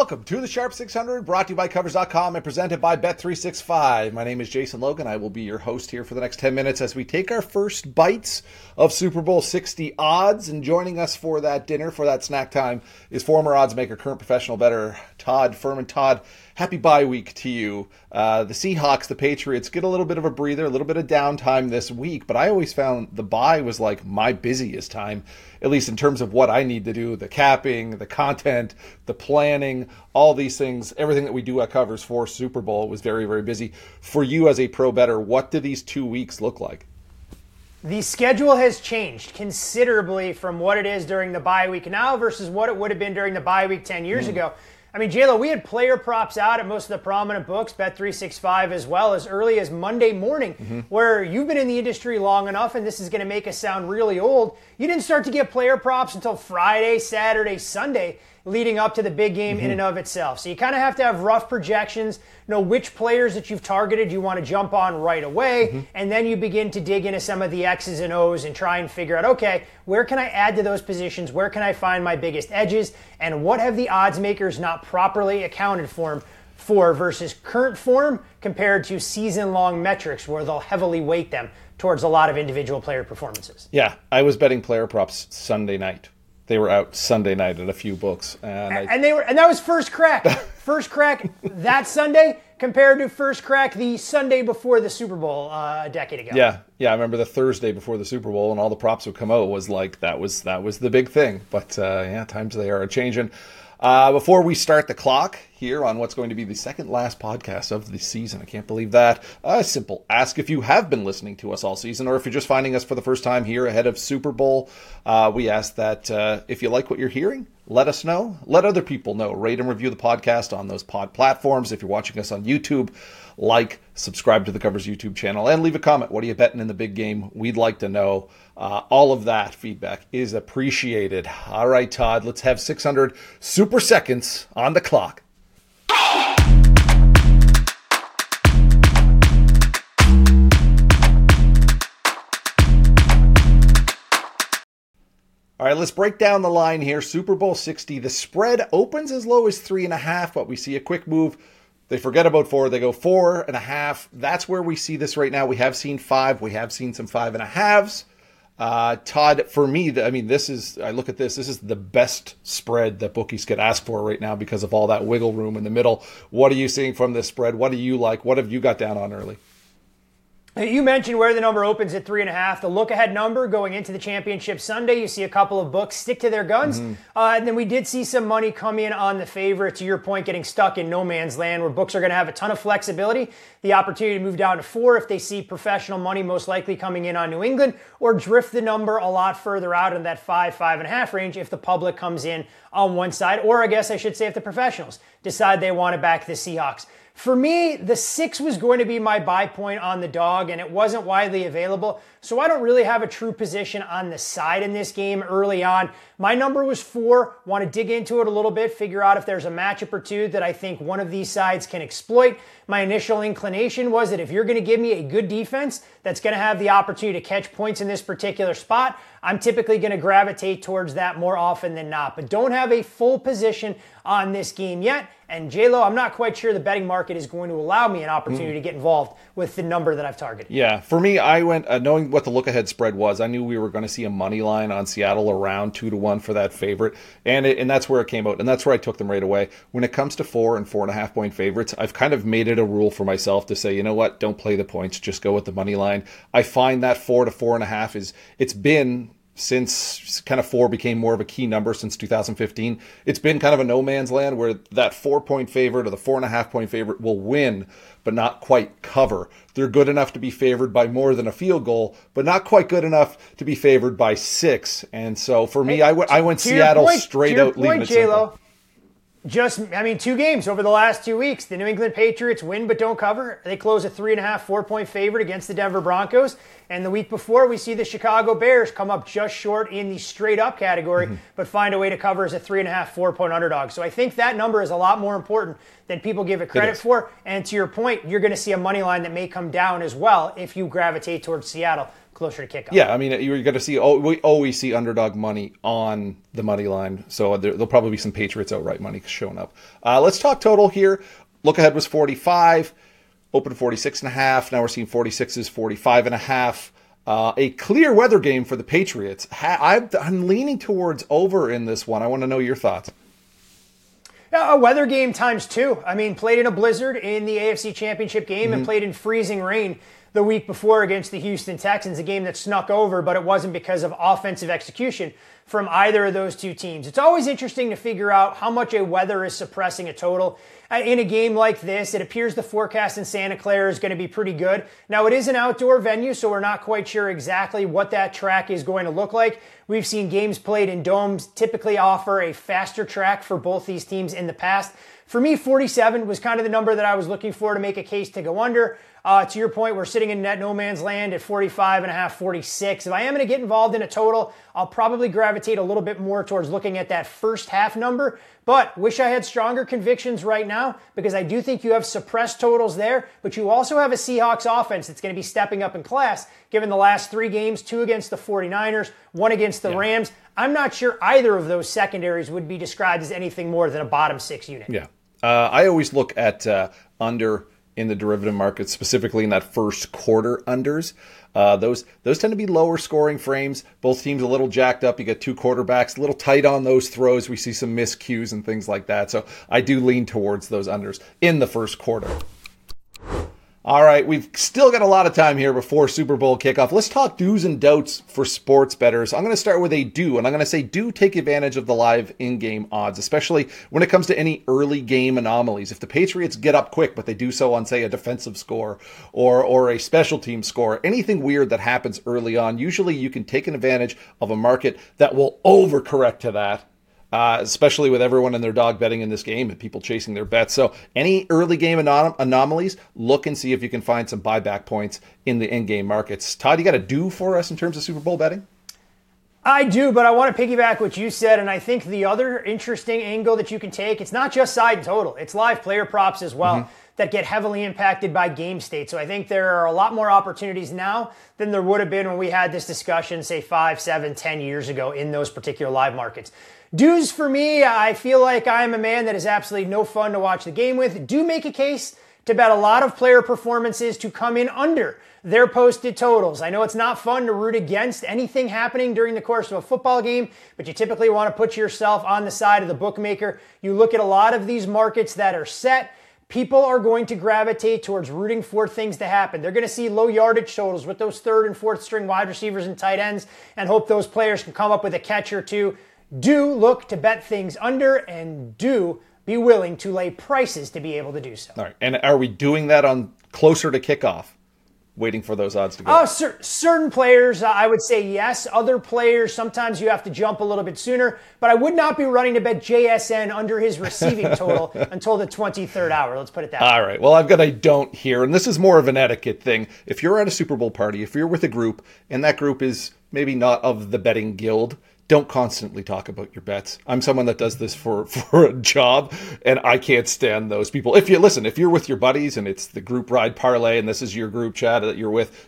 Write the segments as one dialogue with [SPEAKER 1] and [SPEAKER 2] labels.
[SPEAKER 1] welcome to the Sharp 600, brought to you by Covers.com and presented by Bet365. My name is Jason Logan. I will be your host here for the next 10 minutes as we take our first bites of Super Bowl 60 odds. And joining us for that dinner, for that snack time, is former odds maker, current professional bettor, Todd Fuhrman. Todd, happy bye week to you. The Seahawks, the Patriots, get a little bit of a breather, a little bit of downtime this week, but I always found the bye was like my busiest time, at least in terms of what I need to do, the capping, the content, the planning, all these things, everything that we do at Covers for Super Bowl was very, very busy. For you as a pro bettor, what do these 2 weeks look like?
[SPEAKER 2] The schedule has changed considerably from what it is during the bye week now versus what it would have been during the bye week 10 years ago. I mean, JLo, we had player props out at most of the prominent books, Bet365 as well, as early as Monday morning, where you've been in the industry long enough, and this is going to make us sound really old. You didn't start to get player props until Friday, Saturday, Sunday, leading up to the big game in and of itself. So you kind of have to have rough projections, know which players that you've targeted you want to jump on right away, and then you begin to dig into some of the X's and O's and try and figure out, okay, where can I add to those positions? Where can I find my biggest edges? And what have the odds makers not properly accounted for versus current form compared to season-long metrics where they'll heavily weight them towards a lot of individual player performances?
[SPEAKER 1] Yeah, I was betting player props Sunday night. They were out Sunday night at a few books, and
[SPEAKER 2] that was first crack. First crack that Sunday compared to first crack the Sunday before the Super Bowl a decade ago.
[SPEAKER 1] Yeah. I remember the Thursday before the Super Bowl, and all the props would come out was like that was the big thing. But times they are changing. Before we start the clock here on what's going to be the second last podcast of the season, I can't believe that. A simple ask: if you have been listening to us all season, or if you're just finding us for the first time here ahead of Super Bowl, we ask that if you like what you're hearing, let us know. Let other people know. Rate and review the podcast on those pod platforms. If you're watching us on YouTube, subscribe to the Covers YouTube channel, and leave a comment. What are you betting in the big game? We'd like to know. All of that feedback is appreciated. All right, Todd, let's have 600 super seconds on the clock. All right, let's break down the line here. Super Bowl 60, the spread opens as low as 3.5, but we see a quick move. They forget about 4. They go 4.5. That's where we see this right now. We have seen 5. We have seen some 5.5s. Todd, for me, I look at this is the best spread that bookies could ask for right now because of all that wiggle room in the middle. What are you seeing from this spread? What do you like? What have you got down on early?
[SPEAKER 2] You mentioned where the number opens at 3.5. The look-ahead number going into the championship Sunday, you see a couple of books stick to their guns. And then we did see some money come in on the favorite, to your point, getting stuck in no man's land where books are going to have a ton of flexibility. The opportunity to move down to 4 if they see professional money most likely coming in on New England, or drift the number a lot further out in that 5.5 range if the public comes in on one side, or I guess I should say if the professionals decide they want to back the Seahawks. For me, the 6 was going to be my buy point on the dog, and it wasn't widely available, so I don't really have a true position on the side in this game early on. My number was 4. Want to dig into it a little bit, figure out if there's a matchup or two that I think one of these sides can exploit. My initial inclination was that if you're going to give me a good defense that's going to have the opportunity to catch points in this particular spot, I'm typically going to gravitate towards that more often than not. But don't have a full position on this game yet. And JLo, I'm not quite sure the betting market is going to allow me an opportunity to get involved with the number that I've targeted.
[SPEAKER 1] Yeah, for me, I went, knowing what the look-ahead spread was, I knew we were going to see a money line on Seattle around 2-1 for that favorite. And that's where it came out. And that's where I took them right away. When it comes to 4 and 4.5 point favorites, I've kind of made it a rule for myself to say, you know what, don't play the points, just go with the money line. I find that 4 to 4.5 it's been, since kind of 4 became more of a key number since 2015, it's been kind of a no man's land where that 4-point favorite or the 4.5 point favorite will win, but not quite cover. They're good enough to be favored by more than a field goal, but not quite good enough to be favored by 6. And so for me, I went Seattle straight out, leaving it simple.
[SPEAKER 2] Just, 2 games over the last 2 weeks. The New England Patriots win but don't cover. They close a 3.5, 4-point favorite against the Denver Broncos. And the week before, we see the Chicago Bears come up just short in the straight-up category, but find a way to cover as a 3.5, 4-point underdog. So I think that number is a lot more important than people give it credit for. And to your point, you're going to see a money line that may come down as well if you gravitate towards Seattle closer to kickoff.
[SPEAKER 1] Yeah, I mean, you're going to see, we always see underdog money on the money line. So there'll probably be some Patriots outright money showing up. Let's talk total here. Look ahead was 45, open 46.5. Now we're seeing 46s, 45.5. A clear weather game for the Patriots. I'm leaning towards over in this one. I want to know your thoughts.
[SPEAKER 2] A weather game times 2. I mean, played in a blizzard in the AFC Championship game and played in freezing rain the week before against the Houston Texans, a game that snuck over, but it wasn't because of offensive execution from either of those two teams. It's always interesting to figure out how much a weather is suppressing a total. In a game like this, it appears the forecast in Santa Clara is going to be pretty good. Now, it is an outdoor venue, so we're not quite sure exactly what that track is going to look like. We've seen games played in domes typically offer a faster track for both these teams in the past. For me, 47 was kind of the number that I was looking for to make a case to go under. To your point, we're sitting in net no man's land at 45.5, 46. If I am going to get involved in a total, I'll probably gravitate a little bit more towards looking at that first half number. But wish I had stronger convictions right now, because I do think you have suppressed totals there, but you also have a Seahawks offense that's going to be stepping up in class, given the last 3 games, 2 against the 49ers, 1 against the Rams. I'm not sure either of those secondaries would be described as anything more than a bottom 6 unit.
[SPEAKER 1] Yeah. I always look at under in the derivative market, specifically in that first quarter unders. Those tend to be lower scoring frames. Both teams a little jacked up. You get 2 quarterbacks, a little tight on those throws. We see some miscues and things like that. So I do lean towards those unders in the first quarter. All right, we've still got a lot of time here before Super Bowl kickoff. Let's talk do's and don'ts for sports bettors. I'm going to start with a do, and I'm going to say do take advantage of the live in-game odds, especially when it comes to any early game anomalies. If the Patriots get up quick, but they do so on, say, a defensive score or a special team score, anything weird that happens early on, usually you can take an advantage of a market that will overcorrect to that. Especially with everyone and their dog betting in this game and people chasing their bets. So any early game anomalies, look and see if you can find some buyback points in the in-game markets. Todd, you got a do for us in terms of Super Bowl betting?
[SPEAKER 2] I do, but I want to piggyback what you said, and I think the other interesting angle that you can take, it's not just side and total, it's live player props as well that get heavily impacted by game state. So I think there are a lot more opportunities now than there would have been when we had this discussion, say 5, 7, 10 years ago in those particular live markets. Do's for me, I feel like I'm a man that is absolutely no fun to watch the game with. Do make a case to bet a lot of player performances to come in under their posted totals. I know it's not fun to root against anything happening during the course of a football game, but you typically want to put yourself on the side of the bookmaker. You look at a lot of these markets that are set, people are going to gravitate towards rooting for things to happen. They're going to see low yardage totals with those 3rd and 4th string wide receivers and tight ends and hope those players can come up with a catch or two. Do look to bet things under, and do be willing to lay prices to be able to do so.
[SPEAKER 1] All right. And are we doing that on closer to kickoff, waiting for those odds to go?
[SPEAKER 2] Oh, certain players, I would say yes. Other players, sometimes you have to jump a little bit sooner. But I would not be running to bet JSN under his receiving total until the 23rd hour. Let's put it that way.
[SPEAKER 1] All right. Well, I've got a don't here, and this is more of an etiquette thing. If you're at a Super Bowl party, if you're with a group, and that group is maybe not of the betting guild, don't constantly talk about your bets. I'm someone that does this for a job, and I can't stand those people. If you're with your buddies and it's the group ride parlay and this is your group chat that you're with,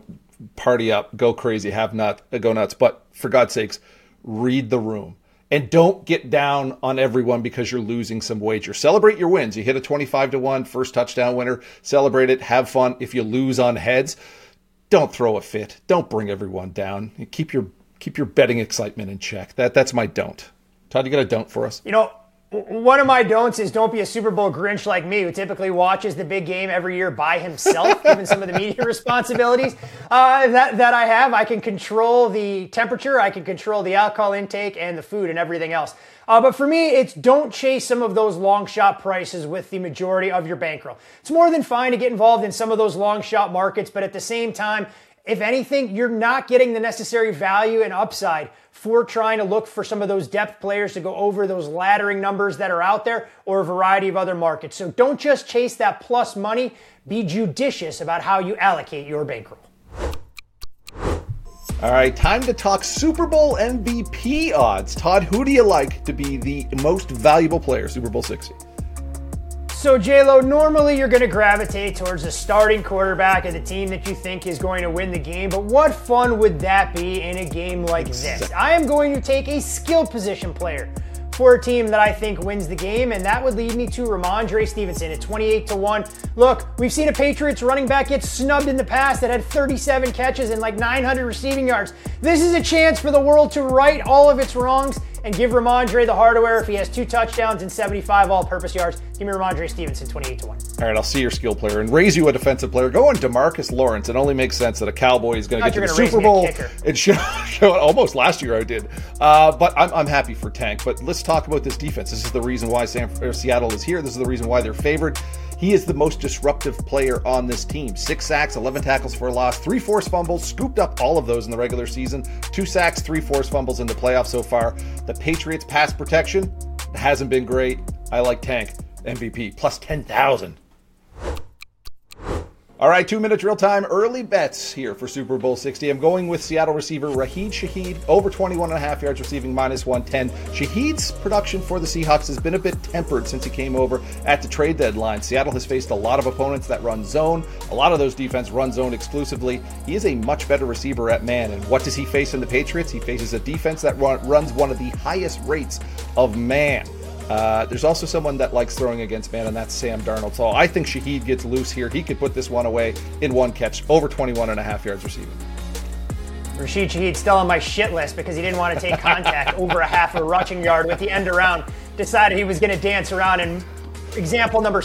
[SPEAKER 1] party up, go crazy, go nuts. But for God's sakes, read the room. And don't get down on everyone because you're losing some wager. Celebrate your wins. You hit a 25-1 first touchdown winner. Celebrate it. Have fun. If you lose on heads, don't throw a fit. Don't bring everyone down. Keep your betting excitement in check. That's my don't. Todd, you got a don't for us?
[SPEAKER 2] One of my don'ts is don't be a Super Bowl Grinch like me, who typically watches the big game every year by himself, given some of the media responsibilities that I have. I can control the temperature, I can control the alcohol intake and the food and everything else. But for me, it's don't chase some of those long shot prices with the majority of your bankroll. It's more than fine to get involved in some of those long shot markets, but at the same time, if anything, you're not getting the necessary value and upside for trying to look for some of those depth players to go over those laddering numbers that are out there or a variety of other markets. So don't just chase that plus money. Be judicious about how you allocate your bankroll.
[SPEAKER 1] All right, time to talk Super Bowl MVP odds. Todd, who do you like to be the most valuable player, Super Bowl 60?
[SPEAKER 2] So, J-Lo, normally you're going to gravitate towards the starting quarterback of the team that you think is going to win the game, but what fun would that be in a game like this? I am going to take a skill position player for a team that I think wins the game, and that would lead me to Rhamondre Stevenson at 28-1. Look, we've seen a Patriots running back get snubbed in the past that had 37 catches and like 900 receiving yards. This is a chance for the world to right all of its wrongs and give Rhamondre the hardware if he has 2 touchdowns and 75 all-purpose yards. Give me Rhamondre Stevenson, 28-1.
[SPEAKER 1] All right, I'll see your skill player and raise you a defensive player. Go on DeMarcus Lawrence. It only makes sense that a Cowboy is going to get to the Super Bowl. It show almost last year I did. But I'm happy for Tank. But let's talk about this defense. This is the reason why Seattle is here. This is the reason why they're favored. He is the most disruptive player on this team. 6 sacks, 11 tackles for a loss, 3 forced fumbles, scooped up all of those in the regular season. 2 sacks, 3 forced fumbles in the playoffs so far. The Patriots' pass protection hasn't been great. I like Tank, MVP, plus 10,000. All right, 2-minute drill time. Early bets here for Super Bowl 60. I'm going with Seattle receiver Rashid Shaheed, over 21.5 yards receiving, minus 110. Shaheed's production for the Seahawks has been a bit tempered since he came over at the trade deadline. Seattle has faced a lot of opponents that run zone. A lot of those defense run zone exclusively. He is a much better receiver at man. And what does he face in the Patriots? He faces a defense that runs one of the highest rates of man. There's also someone that likes throwing against man, and that's Sam Darnold. So I think Shaheed gets loose here. He could put this one away in 1 catch, over 21.5 yards receiving.
[SPEAKER 2] Rashid Shaheed still on my shit list because he didn't want to take contact over a half a rushing yard with the end around. Decided he was going to dance around, and example number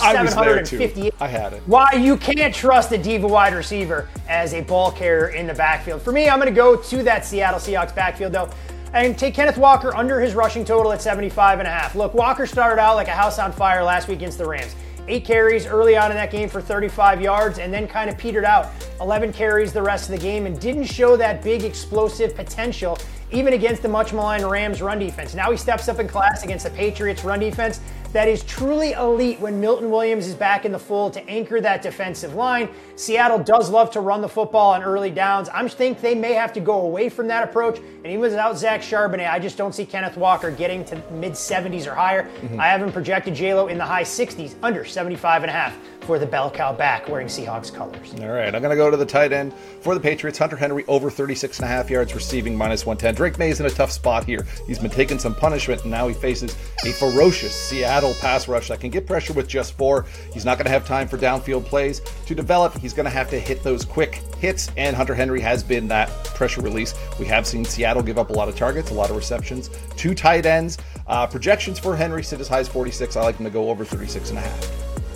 [SPEAKER 2] 758.
[SPEAKER 1] I had it.
[SPEAKER 2] Why you can't trust a diva wide receiver as a ball carrier in the backfield. For me, I'm going to go to that Seattle Seahawks backfield, though, and take Kenneth Walker under his rushing total at 75.5. Look, Walker started out like a house on fire last week against the Rams. 8 carries early on in that game for 35 yards and then kind of petered out. 11 carries the rest of the game and didn't show that big explosive potential even against the much maligned Rams run defense. Now he steps up in class against the Patriots run defense that is truly elite when Milton Williams is back in the fold to anchor that defensive line. Seattle does love to run the football on early downs. I think they may have to go away from that approach. And even without Zach Charbonnet, I just don't see Kenneth Walker getting to mid-70s or higher. I have him projected J-Lo in the high 60s, under 75.5 for the bell cow back wearing Seahawks colors.
[SPEAKER 1] All right, I'm going to go to the tight end for the Patriots. Hunter Henry over 36.5 yards receiving, minus 110. Drake May is in a tough spot here. He's been taking some punishment, and now he faces a ferocious Seattle pass rush that can get pressure with just 4. He's not going to have time for downfield plays to develop. He's going to have to hit those quick hits, and Hunter Henry has been that pressure release. We have seen Seattle give up a lot of targets, a lot of receptions. 2 tight ends. Projections for Henry sit as high as 46. I like him to go over 36.5.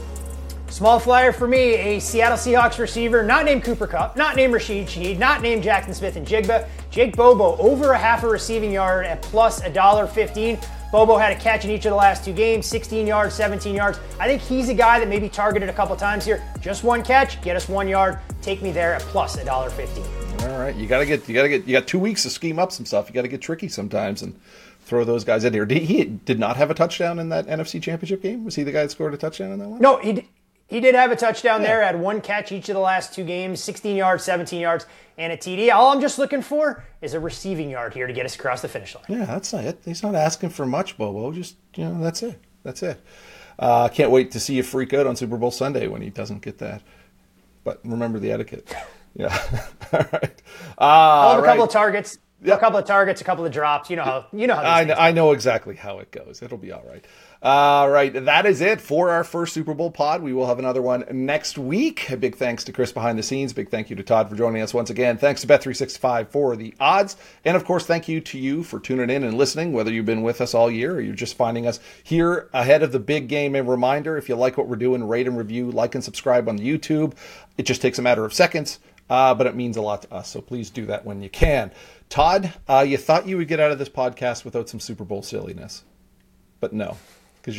[SPEAKER 2] Small flyer for me, a Seattle Seahawks receiver, not named Cooper Kupp, not named Rashid Shaheed, not named Jackson Smith-Njigba. Jake Bobo, over a half a receiving yard at plus $1.15. Bobo had a catch in each of the last 2 games, 16 yards, 17 yards. I think he's a guy that maybe targeted a couple times here. Just 1 catch, get us 1 yard. Take me there at plus $1.15.
[SPEAKER 1] All right, you got 2 weeks to scheme up some stuff. You got to get tricky sometimes and throw those guys in here. He did not have a touchdown in that NFC Championship game? Was he the guy that scored a touchdown in that one?
[SPEAKER 2] No, he did have a touchdown there, had 1 catch each of the last 2 games, 16 yards, 17 yards, and a TD. All I'm just looking for is a receiving yard here to get us across the finish line.
[SPEAKER 1] Yeah, that's not it. He's not asking for much, Bobo. Just, that's it. That's it. Can't wait to see you freak out on Super Bowl Sunday when he doesn't get that. But remember the etiquette. Yeah. All right.
[SPEAKER 2] I'll have a couple of targets. Yep. A couple of targets, a couple of drops. You know how.
[SPEAKER 1] I know exactly how it goes. It'll be all right. All right, that is it for our first Super Bowl pod. We will have another one next week. A big thanks to Chris behind the scenes. Big thank you to Todd for joining us once again. Thanks to Bet365 for the odds. And of course, thank you to you for tuning in and listening, whether you've been with us all year or you're just finding us here ahead of the big game. A reminder, if you like what we're doing, rate and review, like and subscribe on YouTube. It just takes a matter of seconds, but it means a lot to us. So please do that when you can. Todd, you thought you would get out of this podcast without some Super Bowl silliness, but no. Because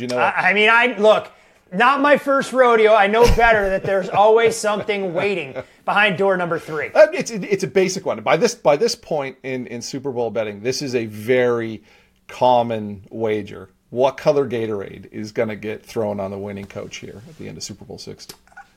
[SPEAKER 2] look, not my first rodeo. I know better that there's always something waiting behind door number 3.
[SPEAKER 1] It's a basic one. By this point in Super Bowl betting, this is a very common wager. What color Gatorade is going to get thrown on the winning coach here at the end of Super Bowl 60?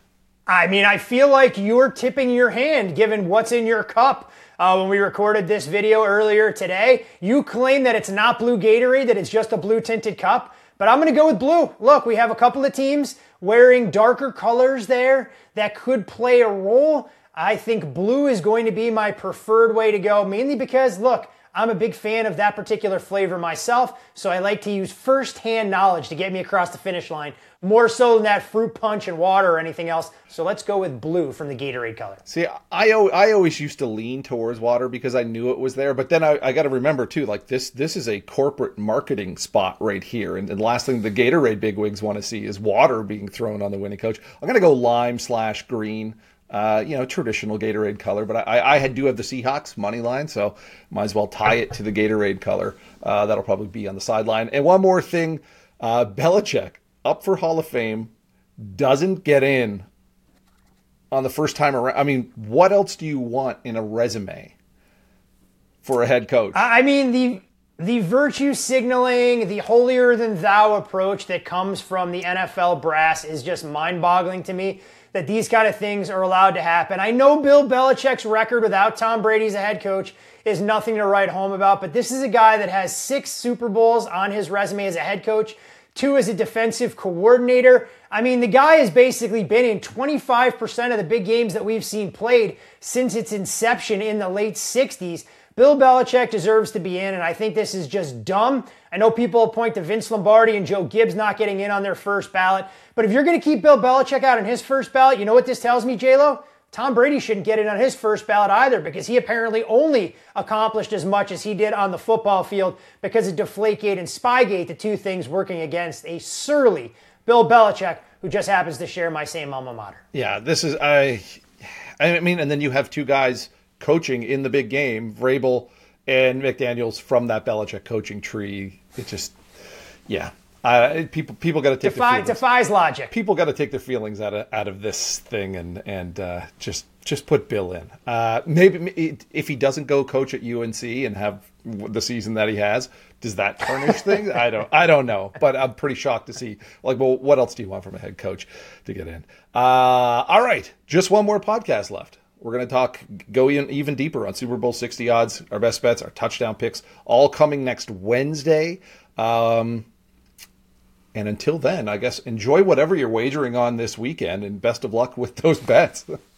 [SPEAKER 2] I feel like you're tipping your hand given what's in your cup. When we recorded this video earlier today, you claim that it's not blue Gatorade, that it's just a blue tinted cup. But I'm going to go with blue. Look, we have a couple of teams wearing darker colors there that could play a role, I think blue is going to be my preferred way to go, mainly because, look, I'm a big fan of that particular flavor myself, so I like to use first-hand knowledge to get me across the finish line, more so than that fruit punch and water or anything else. So let's go with blue from the Gatorade color.
[SPEAKER 1] See, I always used to lean towards water because I knew it was there, but then I got to remember too, like this is a corporate marketing spot right here, and the last thing the Gatorade bigwigs want to see is water being thrown on the winning coach. I'm going to go lime/green. Traditional Gatorade color, but I do have the Seahawks money line, so might as well tie it to the Gatorade color. That'll probably be on the sideline. And one more thing, Belichick, up for Hall of Fame, doesn't get in on the first time around. I mean, what else do you want in a resume for a head coach?
[SPEAKER 2] I mean, the virtue signaling, the holier than thou approach that comes from the NFL brass is just mind-boggling to me, that these kind of things are allowed to happen. I know Bill Belichick's record without Tom Brady as a head coach is nothing to write home about, but this is a guy that has 6 Super Bowls on his resume as a head coach, 2 as a defensive coordinator. I mean, the guy has basically been in 25% of the big games that we've seen played since its inception in the late 60s. Bill Belichick deserves to be in, and I think this is just dumb. I know people point to Vince Lombardi and Joe Gibbs not getting in on their first ballot, but if you're going to keep Bill Belichick out on his first ballot, you know what this tells me, J-Lo? Tom Brady shouldn't get in on his first ballot either, because he apparently only accomplished as much as he did on the football field because of Deflategate and Spygate, the two things working against a surly Bill Belichick who just happens to share my same alma mater.
[SPEAKER 1] Yeah, this is, I mean, and then you have two guys coaching in the big game, Vrabel and McDaniels from that Belichick coaching tree. It just, yeah. People got to take
[SPEAKER 2] defies logic.
[SPEAKER 1] People got to take their feelings out of this thing and just put Bill in. Maybe if he doesn't go coach at UNC and have the season that he has, does that tarnish things? I don't know, but I'm pretty shocked to see. Like, well, what else do you want from a head coach to get in? All right, just one more podcast left. We're going to go even deeper on Super Bowl 60 odds, our best bets, our touchdown picks, all coming next Wednesday. And until then, I guess enjoy whatever you're wagering on this weekend, and best of luck with those bets.